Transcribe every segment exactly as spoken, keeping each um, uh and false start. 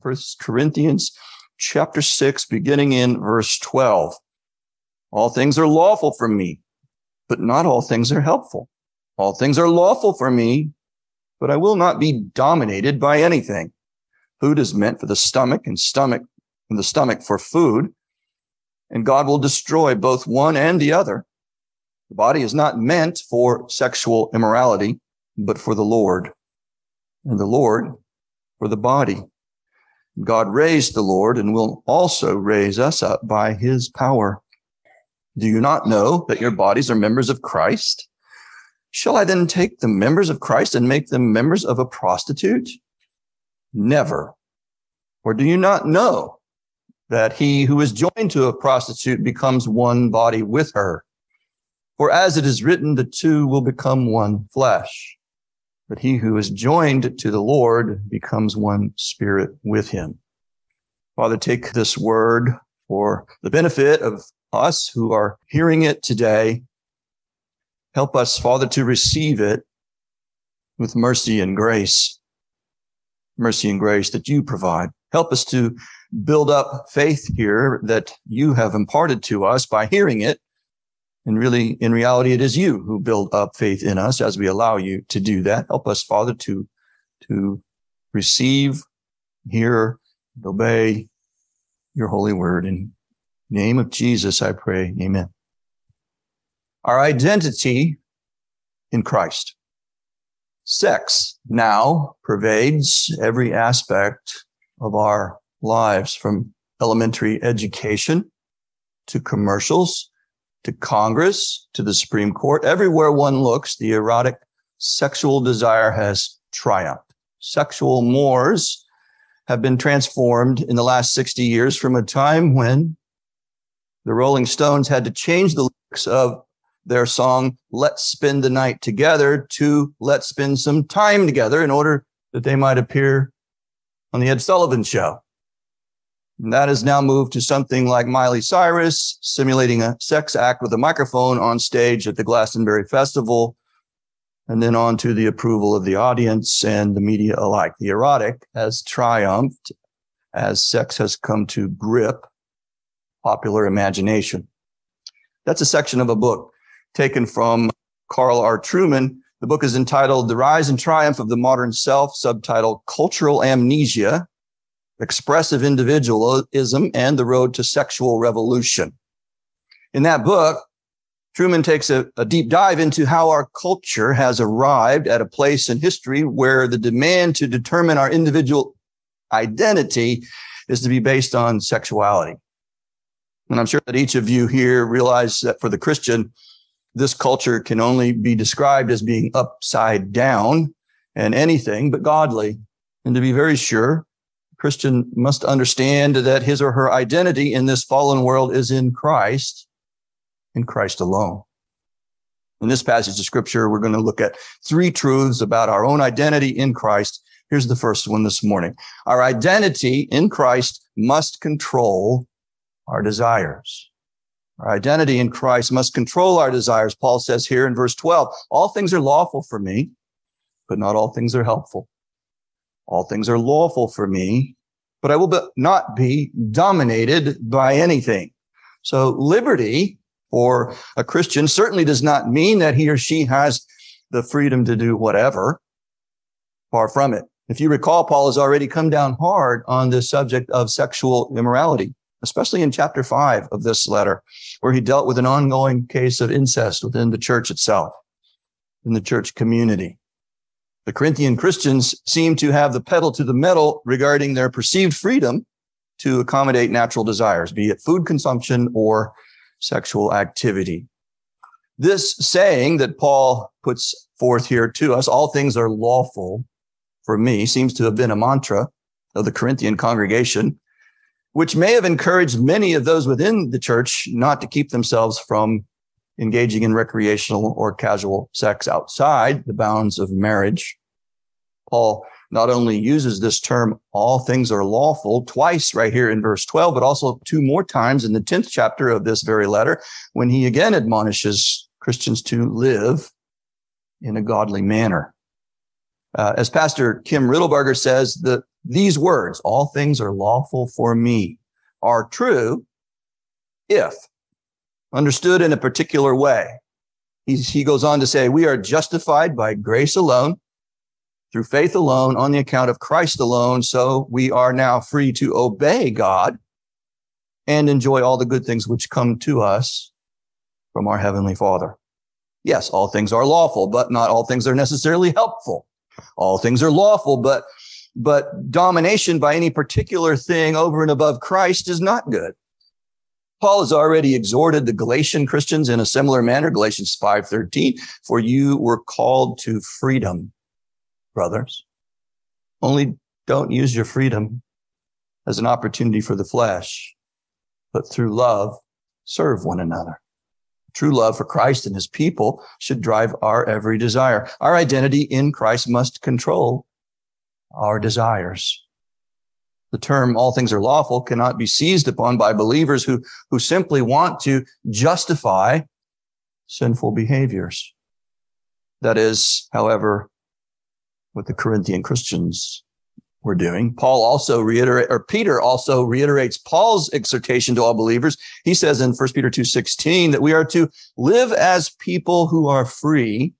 First Corinthians chapter six, beginning in verse twelve. All things are lawful for me, but not all things are helpful. All things are lawful for me, but I will not be dominated by anything. Food is meant for the stomach, and stomach and the stomach for food, and God will destroy both one and the other. The body is not meant for sexual immorality, but for the Lord, and the Lord for the body. God raised the Lord and will also raise us up by his power. Do you not know that your bodies are members of Christ? Shall I then take the members of Christ and make them members of a prostitute? Never. Or do you not know that he who is joined to a prostitute becomes one body with her? For as it is written, the two will become one flesh. But he who is joined to the Lord becomes one spirit with him. Father, take this word for the benefit of us who are hearing it today. Help us, Father, to receive it with mercy and grace. Mercy and grace that you provide. Help us to build up faith here that you have imparted to us by hearing it. And really, in reality, it is you who build up faith in us as we allow you to do that. Help us, Father, to, to receive, hear, and obey your holy word. In the name of Jesus, I pray. Amen. Our identity in Christ. Sex now pervades every aspect of our lives, from elementary education to commercials, to Congress, to the Supreme Court. Everywhere one looks, the erotic sexual desire has triumphed. Sexual mores have been transformed in the last sixty years from a time when the Rolling Stones had to change the lyrics of their song, Let's Spend the Night Together, to Let's Spend Some Time Together, in order that they might appear on the Ed Sullivan Show. And that has now moved to something like Miley Cyrus simulating a sex act with a microphone on stage at the Glastonbury Festival, and then on to the approval of the audience and the media alike. The erotic has triumphed as sex has come to grip popular imagination. That's a section of a book taken from Carl R. Trueman. The book is entitled The Rise and Triumph of the Modern Self, subtitled Cultural Amnesia, Expressive Individualism, and the Road to Sexual Revolution. In that book, Trueman takes a, a deep dive into how our culture has arrived at a place in history where the demand to determine our individual identity is to be based on sexuality. And I'm sure that each of you here realize that for the Christian, this culture can only be described as being upside down and anything but godly. And to be very sure, Christian must understand that his or her identity in this fallen world is in Christ, in Christ alone. In this passage of scripture, we're going to look at three truths about our own identity in Christ. Here's the first one this morning. Our identity in Christ must control our desires. Our identity in Christ must control our desires. Paul says here in verse twelve, all things are lawful for me, but not all things are helpful. All things are lawful for me, but I will be, not be dominated by anything. So liberty for a Christian certainly does not mean that he or she has the freedom to do whatever. Far from it. If you recall, Paul has already come down hard on the subject of sexual immorality, especially in chapter five of this letter, where he dealt with an ongoing case of incest within the church itself, in the church community. The Corinthian Christians seem to have the pedal to the metal regarding their perceived freedom to accommodate natural desires, be it food consumption or sexual activity. This saying that Paul puts forth here to us, all things are lawful for me, seems to have been a mantra of the Corinthian congregation, which may have encouraged many of those within the church not to keep themselves from engaging in recreational or casual sex outside the bounds of marriage. Paul not only uses this term, all things are lawful, twice right here in verse twelve, but also two more times in the tenth chapter of this very letter, when he again admonishes Christians to live in a godly manner. Uh, as Pastor Kim Riddlebarger says, the these words, all things are lawful for me, are true if understood in a particular way. He's, he goes on to say, we are justified by grace alone, through faith alone, on the account of Christ alone. So we are now free to obey God and enjoy all the good things which come to us from our Heavenly Father. Yes, all things are lawful, but not all things are necessarily helpful. All things are lawful, but, but domination by any particular thing over and above Christ is not good. Paul has already exhorted the Galatian Christians in a similar manner, Galatians five thirteen, for you were called to freedom, brothers. Only don't use your freedom as an opportunity for the flesh, but through love, serve one another. True love for Christ and his people should drive our every desire. Our identity in Christ must control our desires. The term all things are lawful cannot be seized upon by believers who, who simply want to justify sinful behaviors. That is, however, what the Corinthian Christians were doing. Paul also reiterate, or Peter also reiterates Paul's exhortation to all believers. He says in First Peter two sixteen that we are to live as people who are free,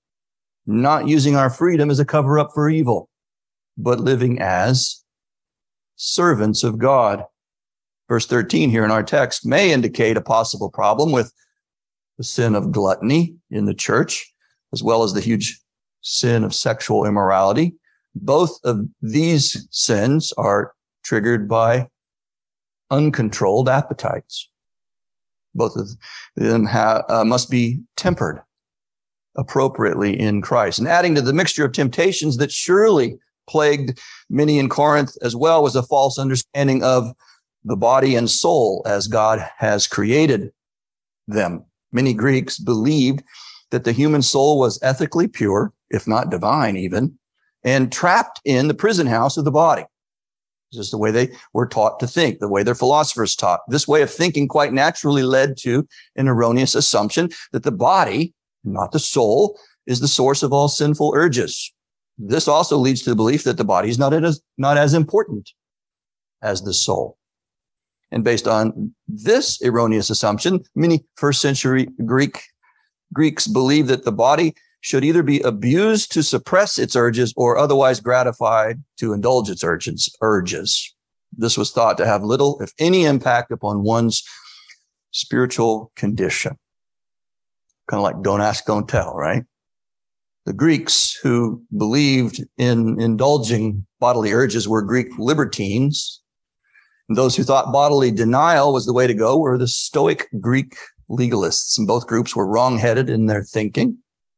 not using our freedom as a cover up for evil, but living as servants of God. Verse thirteen here in our text may indicate a possible problem with the sin of gluttony in the church, as well as the huge sin of sexual immorality. Both of these sins are triggered by uncontrolled appetites. Both of them have, uh, must be tempered appropriately in Christ. And adding to the mixture of temptations that surely plagued many in Corinth as well was a false understanding of the body and soul as God has created them. Many Greeks believed that the human soul was ethically pure, if not divine even, and trapped in the prison house of the body. This is the way they were taught to think, the way their philosophers taught. This way of thinking quite naturally led to an erroneous assumption that the body, not the soul, is the source of all sinful urges. This also leads to the belief that the body is not as, not as important as the soul. And based on this erroneous assumption, many first century Greek Greeks believed that the body should either be abused to suppress its urges or otherwise gratified to indulge its urges. urges. This was thought to have little, if any, impact upon one's spiritual condition. Kind of like don't ask, don't tell, right? The Greeks who believed in indulging bodily urges were Greek libertines. And those who thought bodily denial was the way to go were the Stoic Greek legalists. And both groups were wrong-headed in their thinking.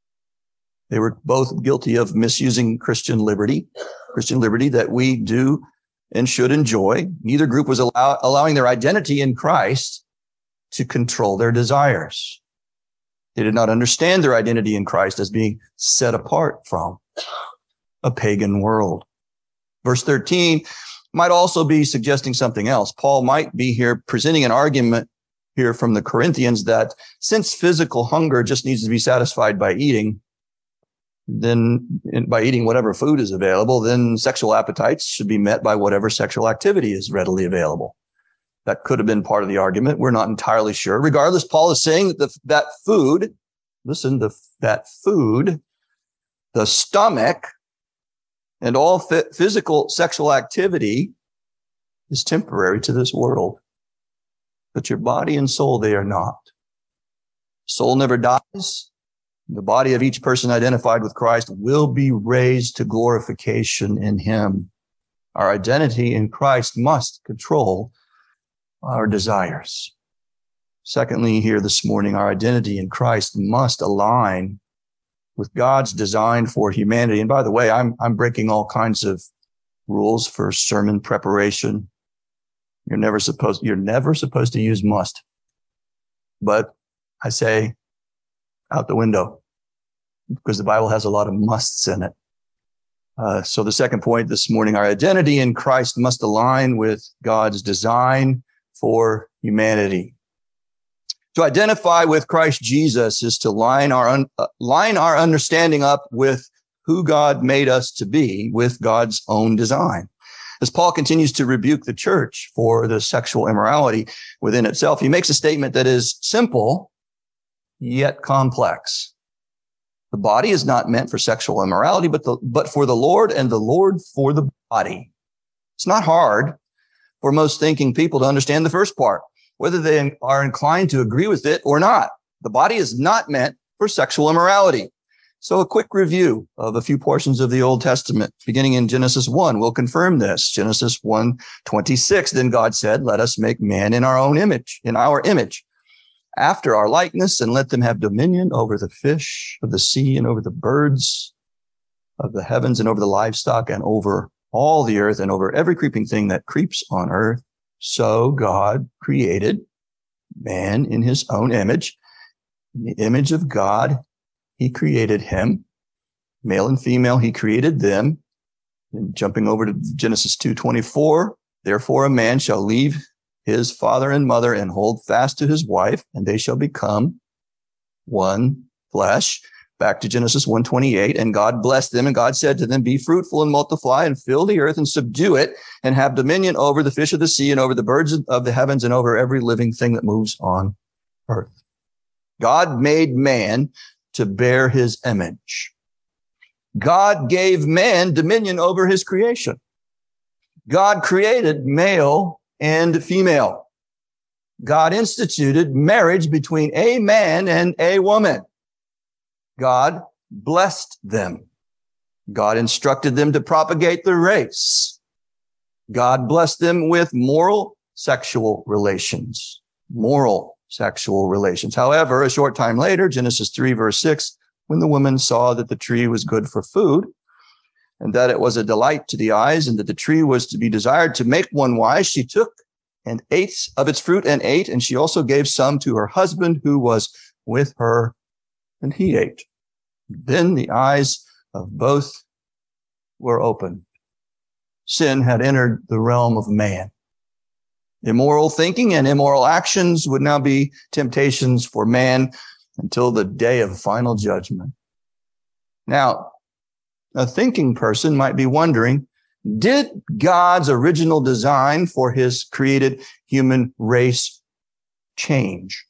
They were both guilty of misusing Christian liberty, Christian liberty that we do and should enjoy. Neither group was allow, allowing their identity in Christ to control their desires. They did not understand their identity in Christ as being set apart from a pagan world. Verse thirteen might also be suggesting something else. Paul might be here presenting an argument here from the Corinthians that since physical hunger just needs to be satisfied by eating, then by eating whatever food is available, then sexual appetites should be met by whatever sexual activity is readily available. That could have been part of the argument. We're not entirely sure. Regardless, Paul is saying that the, that food, listen, the, that food, the stomach, and all f- physical sexual activity is temporary to this world. But your body and soul, they are not. Soul never dies. The body of each person identified with Christ will be raised to glorification in him. Our identity in Christ must control our desires. Secondly, here this morning, our identity in Christ must align with God's design for humanity. And by the way, I'm, I'm breaking all kinds of rules for sermon preparation. You're never supposed, you're never supposed to use must. But I say out the window because the Bible has a lot of musts in it. Uh, so the second point this morning, our identity in Christ must align with God's design for humanity. To identify with Christ Jesus is to line our un, uh, line our understanding up with who God made us to be, with God's own design. As Paul continues to rebuke the church for the sexual immorality within itself, he makes a statement that is simple, yet complex. The body is not meant for sexual immorality, but the, but for the Lord, and the Lord for the body. It's not hard for most thinking people to understand the first part, whether they are inclined to agree with it or not. The body is not meant for sexual immorality. So a quick review of a few portions of the Old Testament, beginning in Genesis one, will confirm this. Genesis one twenty-six, then God said, let us make man in our own image, in our image, after our likeness, and let them have dominion over the fish of the sea and over the birds of the heavens and over the livestock and over all the earth and over every creeping thing that creeps on earth. So God created man in his own image. In the image of God, he created him. Male and female, he created them. And jumping over to Genesis two twenty-four, therefore a man shall leave his father and mother and hold fast to his wife, and they shall become one flesh. Back to Genesis one twenty-eight, and God blessed them, and God said to them, be fruitful and multiply and fill the earth and subdue it and have dominion over the fish of the sea and over the birds of the heavens and over every living thing that moves on earth. God made man to bear his image. God gave man dominion over his creation. God created male and female. God instituted marriage between a man and a woman. God blessed them. God instructed them to propagate the race. God blessed them with moral sexual relations. Moral sexual relations. However, a short time later, Genesis three, verse six, when the woman saw that the tree was good for food, and that it was a delight to the eyes, and that the tree was to be desired to make one wise, she took and ate of its fruit and ate, and she also gave some to her husband who was with her, and he ate. Then the eyes of both were opened. Sin had entered the realm of man. Immoral thinking and immoral actions would now be temptations for man until the day of final judgment. Now, a thinking person might be wondering, did God's original design for his created human race change?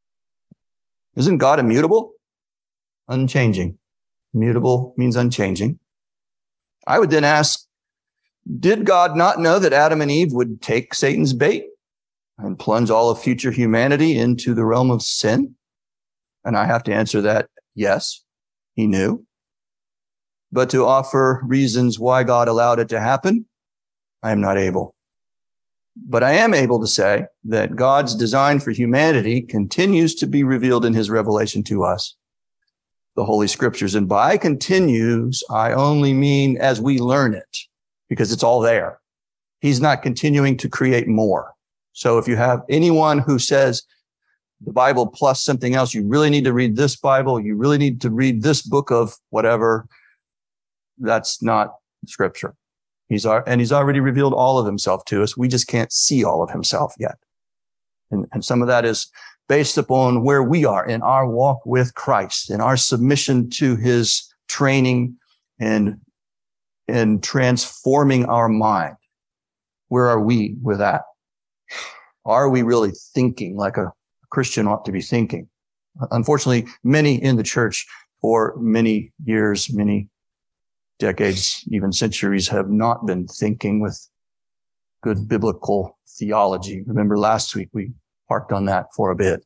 Isn't God immutable? Unchanging. Immutable means unchanging. I would then ask, did God not know that Adam and Eve would take Satan's bait and plunge all of future humanity into the realm of sin? And I have to answer that, yes, he knew. But to offer reasons why God allowed it to happen, I am not able. But I am able to say that God's design for humanity continues to be revealed in his revelation to us, the Holy Scriptures. And by continues, I only mean as we learn it, because it's all there. He's not continuing to create more. So if you have anyone who says the Bible plus something else, you really need to read this Bible, you really need to read this book of whatever, that's not Scripture. He's and he's already revealed all of himself to us. We just can't see all of himself yet. And, and some of that is based upon where we are in our walk with Christ, in our submission to his training and in transforming our mind. Where are we with that? Are we really thinking like a Christian ought to be thinking? Unfortunately, many in the church for many years, many decades, even centuries, have not been thinking with good biblical theology. Remember last week we parked on that for a bit.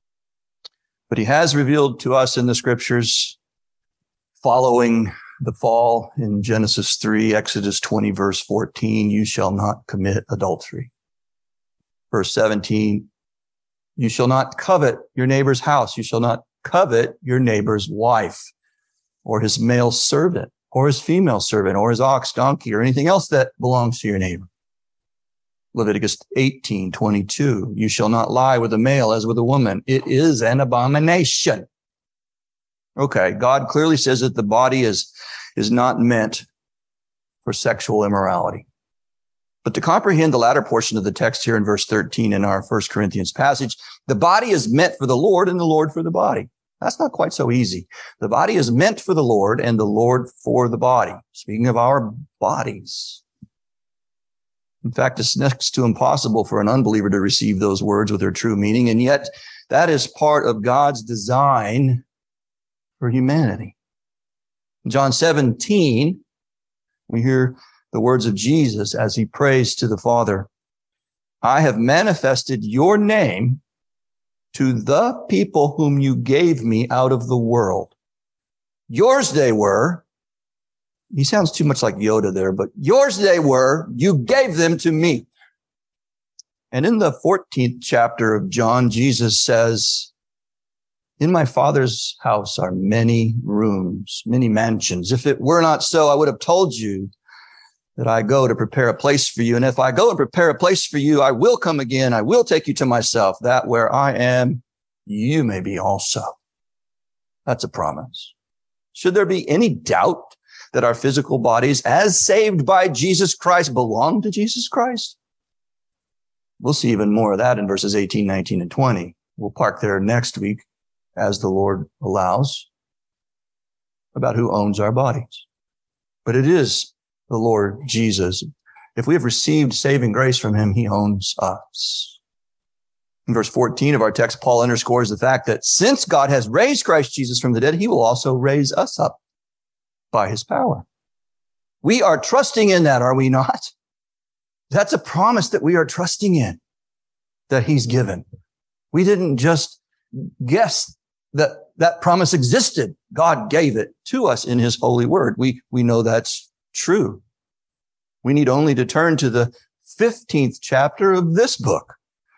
But he has revealed to us in the Scriptures following the fall in Genesis three, Exodus twenty, verse fourteen, you shall not commit adultery. Verse seventeen, you shall not covet your neighbor's house. You shall not covet your neighbor's wife or his male servant or his female servant or his ox, donkey, or anything else that belongs to your neighbor. Leviticus eighteen, twenty-two, you shall not lie with a male as with a woman. It is an abomination. Okay, God clearly says that the body is, is not meant for sexual immorality. But to comprehend the latter portion of the text here in verse thirteen in our First Corinthians passage, the body is meant for the Lord and the Lord for the body. That's not quite so easy. The body is meant for the Lord and the Lord for the body. Speaking of our bodies, In fact, it's next to impossible for an unbeliever to receive those words with their true meaning. And yet that is part of God's design for humanity. In John seventeen, we hear the words of Jesus as he prays to the Father. I have manifested your name to the people whom you gave me out of the world. Yours they were. He sounds too much like Yoda there, but yours they were. You gave them to me. And in the fourteenth chapter of John, Jesus says, in my Father's house are many rooms, many mansions. If it were not so, I would have told you that I go to prepare a place for you. And if I go and prepare a place for you, I will come again. I will take you to myself, that where I am, you may be also. That's a promise. Should there be any doubt that our physical bodies, as saved by Jesus Christ, belong to Jesus Christ? We'll see even more of that in verses eighteen, nineteen, and twenty. We'll park there next week, as the Lord allows, about who owns our bodies. But it is the Lord Jesus. If we have received saving grace from him, he owns us. In verse fourteen of our text, Paul underscores the fact that since God has raised Christ Jesus from the dead, he will also raise us up by his power. We are trusting in that, are we not? That's a promise that we are trusting in, that he's given. We didn't just guess that that promise existed. God gave it to us in his holy word. We, we know that's true. We need only to turn to the fifteenth chapter of this book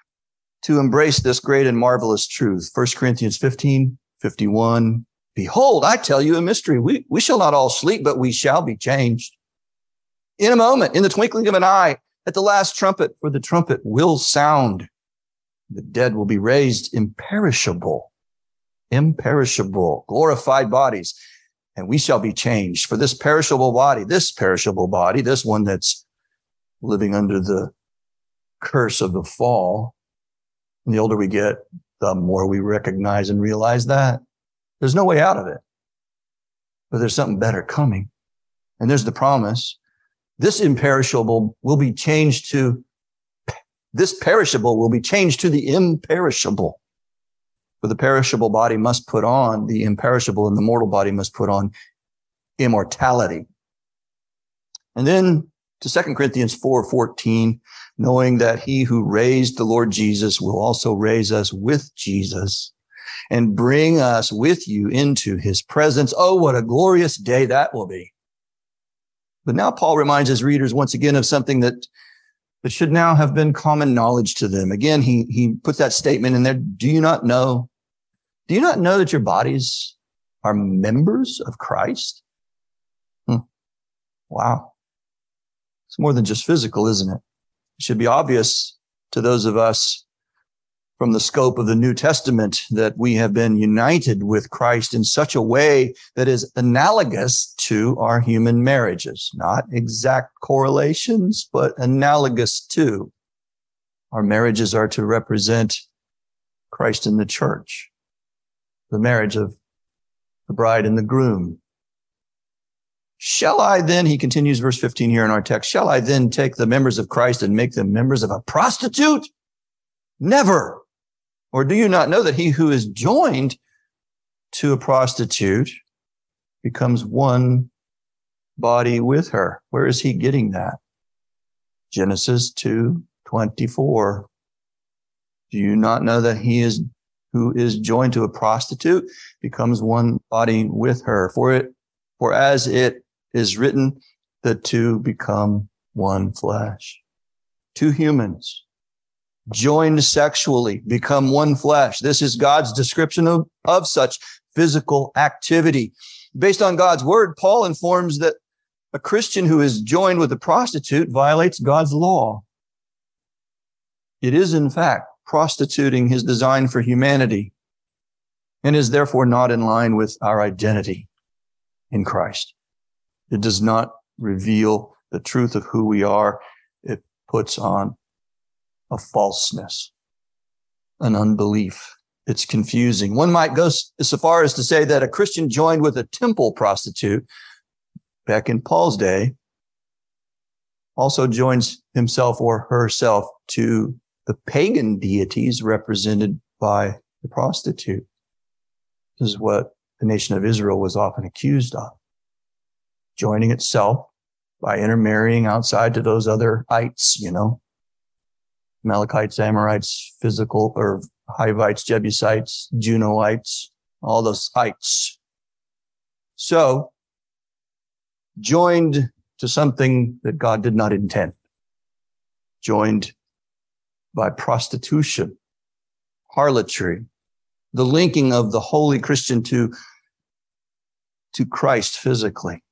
to embrace this great and marvelous truth. First Corinthians fifteen, fifty-one. Behold, I tell you a mystery. We, we shall not all sleep, but we shall be changed. In a moment, in the twinkling of an eye, at the last trumpet, for the trumpet will sound. The dead will be raised imperishable, imperishable, glorified bodies, and we shall be changed. For this perishable body, this perishable body, this one that's living under the curse of the fall, and the older we get, the more we recognize and realize that there's no way out of it. But there's something better coming. And there's the promise. This imperishable will be changed to, this perishable will be changed to the imperishable. For the perishable body must put on the imperishable, and the mortal body must put on immortality. And then to Second Corinthians four fourteen, knowing that he who raised the Lord Jesus will also raise us with Jesus and bring us with you into his presence. Oh, what a glorious day that will be. But now Paul reminds his readers once again of something that, that should now have been common knowledge to them. Again, he, he puts that statement in there. Do you not know? Do you not know that your bodies are members of Christ? Hmm. Wow. It's more than just physical, isn't it? It should be obvious to those of us from the scope of the New Testament that we have been united with Christ in such a way that is analogous to our human marriages. Not exact correlations, but analogous to. Our marriages are to represent Christ in the church, the marriage of the bride and the groom. Shall I then, he continues verse fifteen here in our text, shall I then take the members of Christ and make them members of a prostitute? Never. Or do you not know that he who is joined to a prostitute becomes one body with her? Where is he getting that? Genesis two twenty-four. Do you not know that he is who is joined to a prostitute becomes one body with her? For it, for as it is written, the two become one flesh. Two humans joined sexually, become one flesh. This is God's description of, of such physical activity. Based on God's word, Paul informs that a Christian who is joined with a prostitute violates God's law. It is, in fact, prostituting his design for humanity and is therefore not in line with our identity in Christ. It does not reveal the truth of who we are. It puts on a falseness, an unbelief. It's confusing. One might go so far as to say that a Christian joined with a temple prostitute back in Paul's day also joins himself or herself to the pagan deities represented by the prostitute. This is what the nation of Israel was often accused of, joining itself by intermarrying outside to those other ites, you know, Amalekites, Amorites, physical, or Hivites, Jebusites, Junoites, all those ites. So, joined to something that God did not intend, joined by prostitution, harlotry, the linking of the holy Christian to, to Christ physically.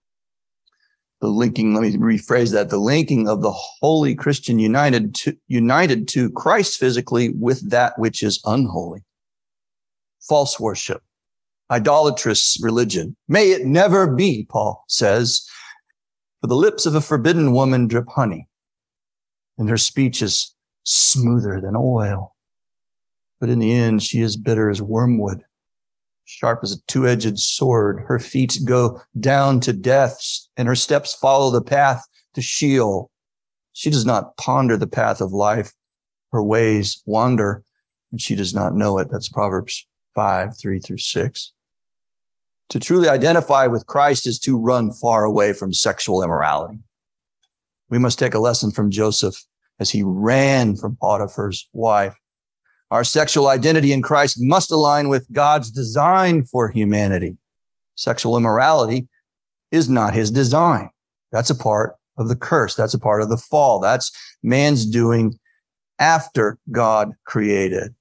The linking, let me rephrase that, the linking of the holy Christian united to, united to Christ physically with that which is unholy. False worship, idolatrous religion. May it never be, Paul says, for the lips of a forbidden woman drip honey, and her speech is smoother than oil. But in the end, she is bitter as wormwood, sharp as a two-edged sword. Her feet go down to death, and her steps follow the path to Sheol. She does not ponder the path of life. Her ways wander, and she does not know it. That's Proverbs five, three through six. To truly identify with Christ is to run far away from sexual immorality. We must take a lesson from Joseph as he ran from Potiphar's wife. Our sexual identity in Christ must align with God's design for humanity. Sexual immorality is not his design. That's a part of the curse. That's a part of the fall. That's man's doing after God created.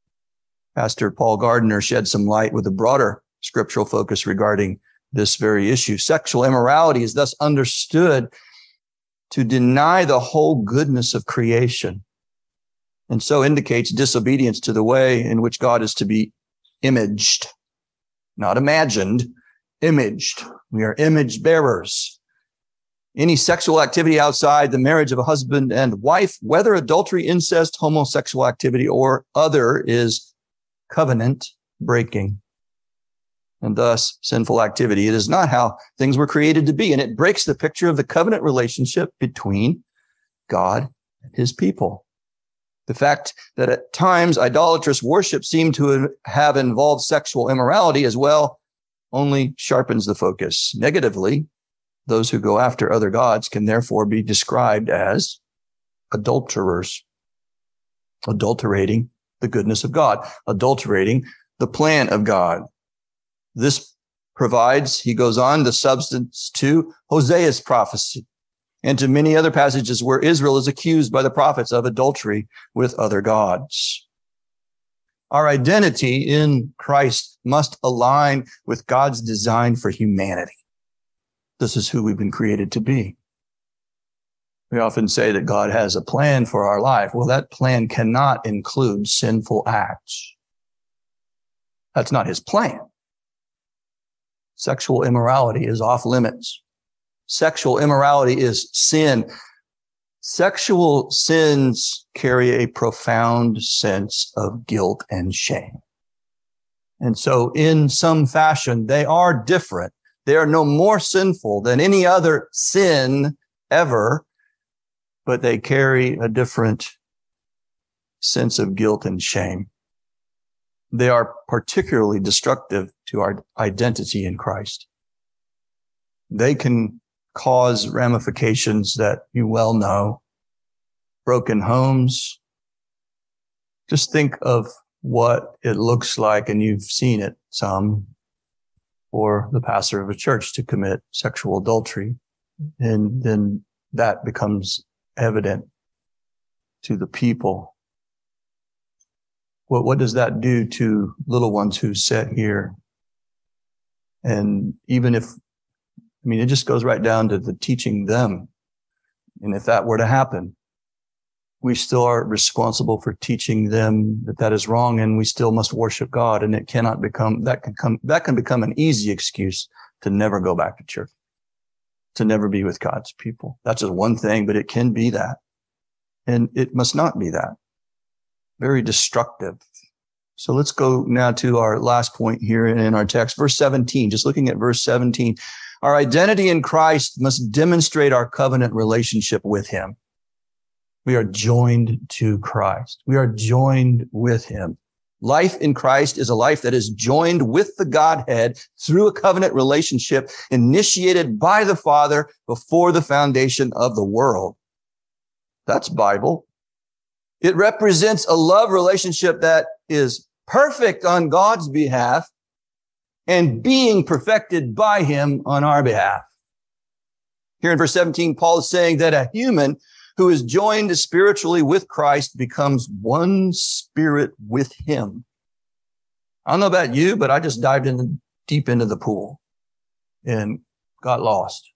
Pastor Paul Gardner shed some light with a broader scriptural focus regarding this very issue. Sexual immorality is thus understood to deny the whole goodness of creation, and so indicates disobedience to the way in which God is to be imaged, not imagined, imaged. We are image bearers. Any sexual activity outside the marriage of a husband and wife, whether adultery, incest, homosexual activity, or other, is covenant breaking, and thus sinful activity. It is not how things were created to be, and it breaks the picture of the covenant relationship between God and his people. The fact that at times idolatrous worship seemed to have involved sexual immorality as well only sharpens the focus. Negatively, those who go after other gods can therefore be described as adulterers, adulterating the goodness of God, adulterating the plan of God. This provides, he goes on, the substance to Hosea's prophecy and to many other passages where Israel is accused by the prophets of adultery with other gods. Our identity in Christ must align with God's design for humanity. This is who we've been created to be. We often say that God has a plan for our life. Well, that plan cannot include sinful acts. That's not his plan. Sexual immorality is off limits. Sexual immorality is sin. Sexual sins carry a profound sense of guilt and shame. And so in some fashion, they are different. They are no more sinful than any other sin ever, but they carry a different sense of guilt and shame. They are particularly destructive to our identity in Christ. They can cause ramifications that you well know. Broken homes. Just think of what it looks like, and you've seen it some, for the pastor of a church to commit sexual adultery. And then that becomes evident to the people. What, what does that do to little ones who sit here? And even if, I mean, it just goes right down to the teaching them. And if that were to happen, we still are responsible for teaching them that that is wrong, and we still must worship God. And it cannot become, that can come, that can become an easy excuse to never go back to church, to never be with God's people. That's just one thing, but it can be that. And it must not be that. Very destructive. So let's go now to our last point here in our text, verse seventeen, just looking at verse seventeen. Our identity in Christ must demonstrate our covenant relationship with him. We are joined to Christ. We are joined with him. Life in Christ is a life that is joined with the Godhead through a covenant relationship initiated by the Father before the foundation of the world. That's Bible. It represents a love relationship that is perfect on God's behalf and being perfected by him on our behalf. Here in verse seventeen, Paul is saying that a human who is joined spiritually with Christ becomes one spirit with him. I don't know about you, but I just dived in deep into the pool and got lost.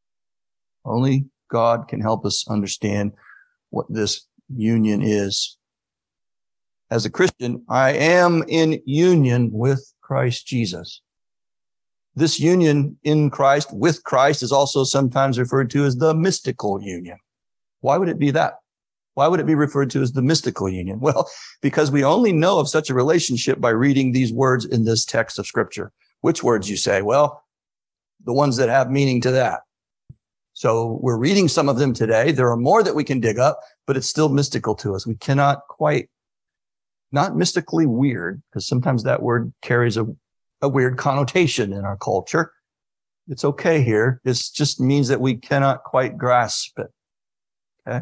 Only God can help us understand what this union is. As a Christian, I am in union with Christ Jesus. This union in Christ, with Christ, is also sometimes referred to as the mystical union. Why would it be that? Why would it be referred to as the mystical union? Well, because we only know of such a relationship by reading these words in this text of Scripture. Which words, you say? Well, the ones that have meaning to that. So we're reading some of them today. There are more that we can dig up, but it's still mystical to us. We cannot quite, not mystically weird, because sometimes that word carries a, a weird connotation in our culture. It's okay here. It just means that we cannot quite grasp it. Okay.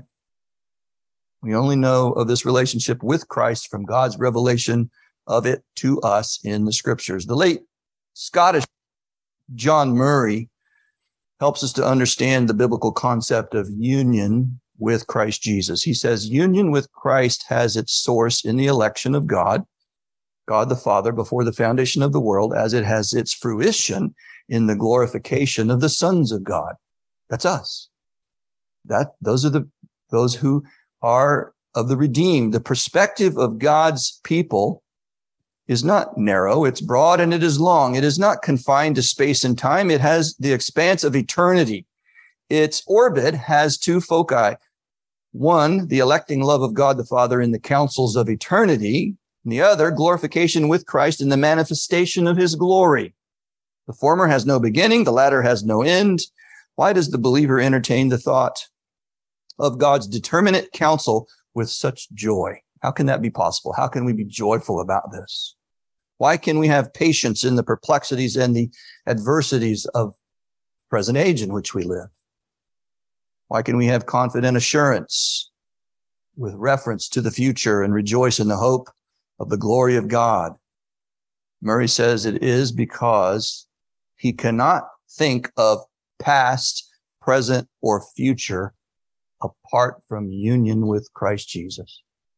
We only know of this relationship with Christ from God's revelation of it to us in the Scriptures. The late Scottish John Murray helps us to understand the biblical concept of union with Christ Jesus. He says, union with Christ has its source in the election of God, God the Father, before the foundation of the world, as it has its fruition in the glorification of the sons of God. That's us. That, those are the, those who are of the redeemed. The perspective of God's people is not narrow. It's broad and it is long. It is not confined to space and time. It has the expanse of eternity. Its orbit has two foci. One, the electing love of God the Father in the councils of eternity. And the other, glorification with Christ in the manifestation of his glory. The former has no beginning. The latter has no end. Why does the believer entertain the thought of God's determinate counsel with such joy? How can that be possible? How can we be joyful about this? Why can we have patience in the perplexities and the adversities of present age in which we live? Why can we have confident assurance with reference to the future and rejoice in the hope of the glory of God? Murray says it is because he cannot think of past, present, or future apart from union with Christ Jesus.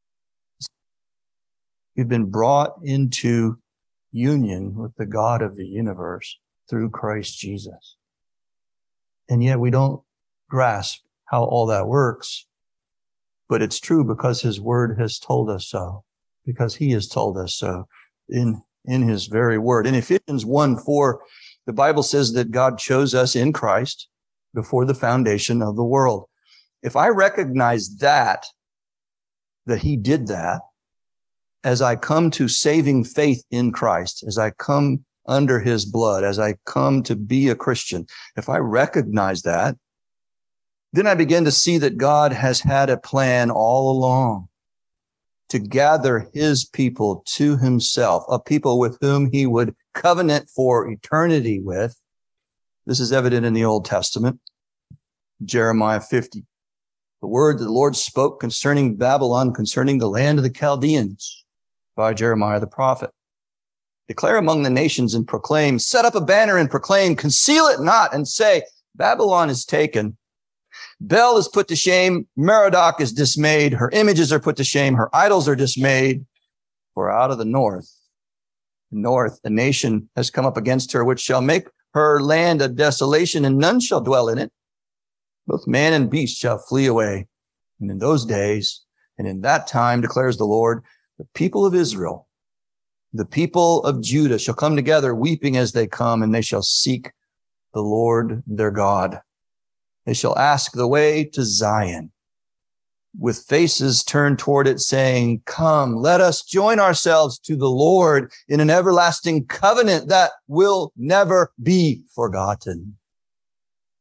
We've been brought into union with the God of the universe through Christ Jesus. And yet we don't grasp how all that works. But it's true because his word has told us so, because he has told us so in, in his very word. In Ephesians one four, the Bible says that God chose us in Christ before the foundation of the world. If I recognize that, that he did that, as I come to saving faith in Christ, as I come under his blood, as I come to be a Christian, if I recognize that, then I begin to see that God has had a plan all along to gather his people to himself, a people with whom he would covenant for eternity with. This is evident in the Old Testament, Jeremiah fifty. The word that the Lord spoke concerning Babylon, concerning the land of the Chaldeans, by Jeremiah the prophet. Declare among the nations and proclaim, set up a banner and proclaim, conceal it not, and say, Babylon is taken. Bel is put to shame. Merodach is dismayed. Her images are put to shame. Her idols are dismayed. For out of the north, the north, a nation has come up against her, which shall make her land a desolation, and none shall dwell in it. Both man and beast shall flee away. And in those days, and in that time, declares the Lord, the people of Israel, the people of Judah shall come together, weeping as they come, and they shall seek the Lord their God. They shall ask the way to Zion, with faces turned toward it, saying, come, let us join ourselves to the Lord in an everlasting covenant that will never be forgotten.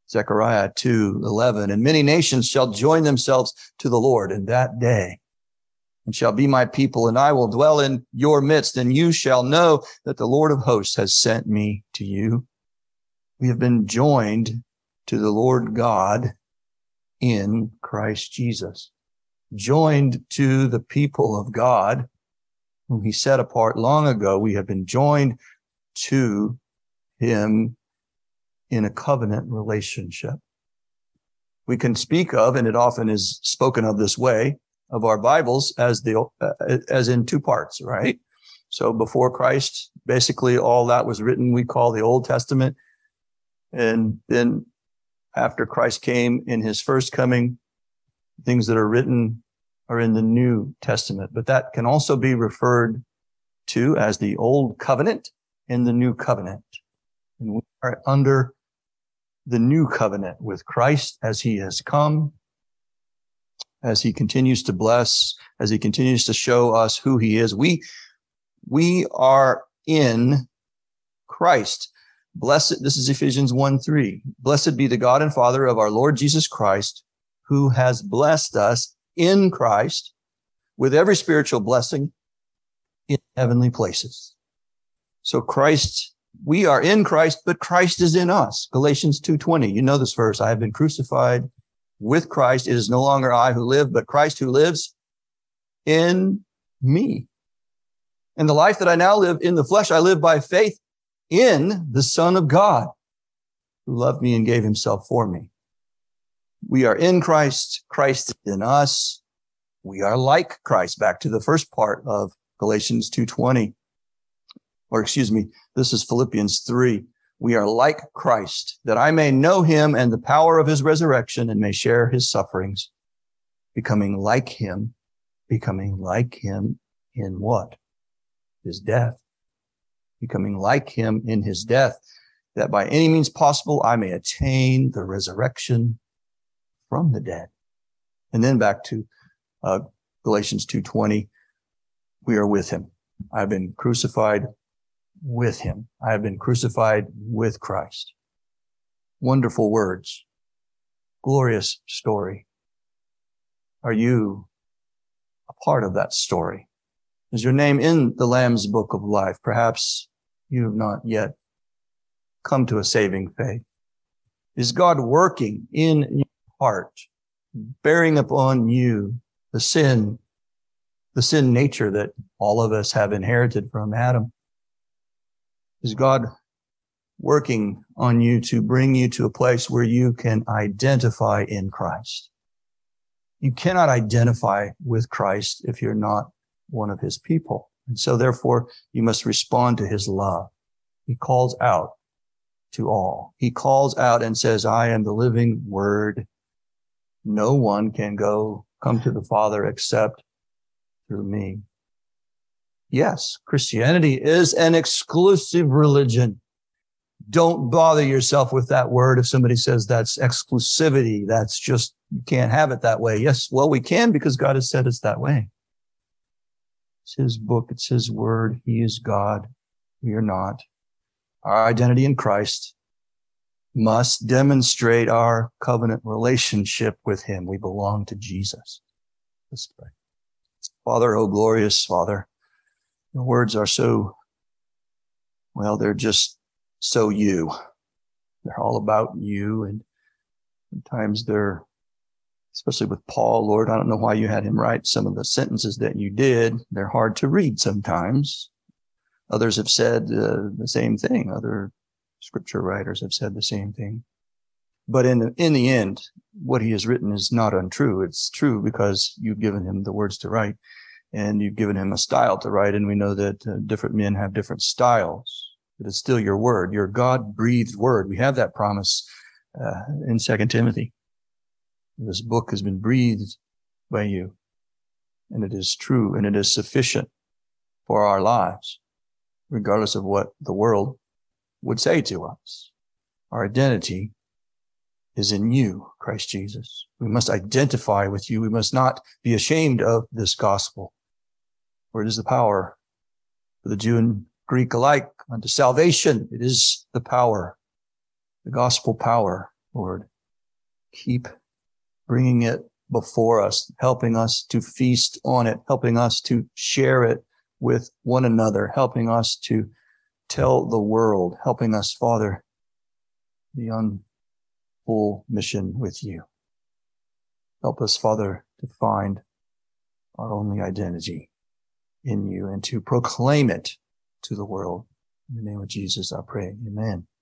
Zechariah two eleven, and many nations shall join themselves to the Lord in that day, and shall be my people, and I will dwell in your midst, and you shall know that the Lord of hosts has sent me to you. We have been joined to the Lord God in Christ Jesus, joined to the people of God, whom he set apart long ago. We have been joined to him in a covenant relationship. We can speak of, and it often is spoken of this way, of our Bibles as the uh, as in two parts, right? So before Christ, basically all that was written we call the Old Testament. And then after Christ came in his first coming, things that are written are in the New Testament. But that can also be referred to as the Old Covenant and the New Covenant. And we are under the New Covenant with Christ as he has come, as he continues to bless, as he continues to show us who he is. We, we are in Christ. Blessed, this is Ephesians one three. Blessed be the God and Father of our Lord Jesus Christ, who has blessed us in Christ with every spiritual blessing in heavenly places. So Christ, we are in Christ, but Christ is in us. Galatians two twenty. You know this verse. I have been crucified with Christ. It is no longer I who live, but Christ who lives in me. And the life that I now live in the flesh, I live by faith in the Son of God, who loved me and gave himself for me. We are in Christ, Christ in us. We are like Christ. Back to the first part of Galatians two twenty. Or excuse me, this is Philippians three. We are like Christ, that I may know him and the power of his resurrection and may share his sufferings, becoming like him, becoming like him in what? His death. Becoming like him in his death, that by any means possible I may attain the resurrection from the dead. And then back to uh, Galatians two twenty, we are with him. I've been crucified with him. I have been crucified with Christ. Wonderful words. Glorious story. Are you a part of that story? Is your name in the Lamb's Book of Life? Perhaps you have not yet come to a saving faith. Is God working in your heart, bearing upon you the sin, the sin nature that all of us have inherited from Adam? Is God working on you to bring you to a place where you can identify in Christ? You cannot identify with Christ if you're not one of his people. And so therefore, you must respond to his love. He calls out to all. He calls out and says, I am the living word. No one can go, come to the Father except through me. Yes, Christianity is an exclusive religion. Don't bother yourself with that word. If somebody says that's exclusivity, that's just, you can't have it that way. Yes, well, we can because God has said it's that way. It's his book. It's his word. He is God. We are not. Our identity in Christ must demonstrate our covenant relationship with him. We belong to Jesus. Let's pray. Father, oh glorious Father, your words are so, well, they're just so you. They're all about you. And sometimes they're, especially with Paul, Lord, I don't know why you had him write some of the sentences that you did. They're hard to read sometimes. Others have said uh, the same thing. Other scripture writers have said the same thing. But in the, in the end, what he has written is not untrue. It's true because you've given him the words to write and you've given him a style to write. And we know that uh, different men have different styles, but it's still your word, your God-breathed word. We have that promise uh, in Second Timothy. This book has been breathed by you, and it is true, and it is sufficient for our lives, regardless of what the world would say to us. Our identity is in you, Christ Jesus. We must identify with you. We must not be ashamed of this gospel, for it is the power for the Jew and Greek alike unto salvation. It is the power, the gospel power Lord. Keep bringing it before us, helping us to feast on it, helping us to share it with one another, helping us to tell the world, helping us, Father, be on full mission with you. Help us, Father, to find our only identity in you and to proclaim it to the world. In the name of Jesus, I pray. Amen.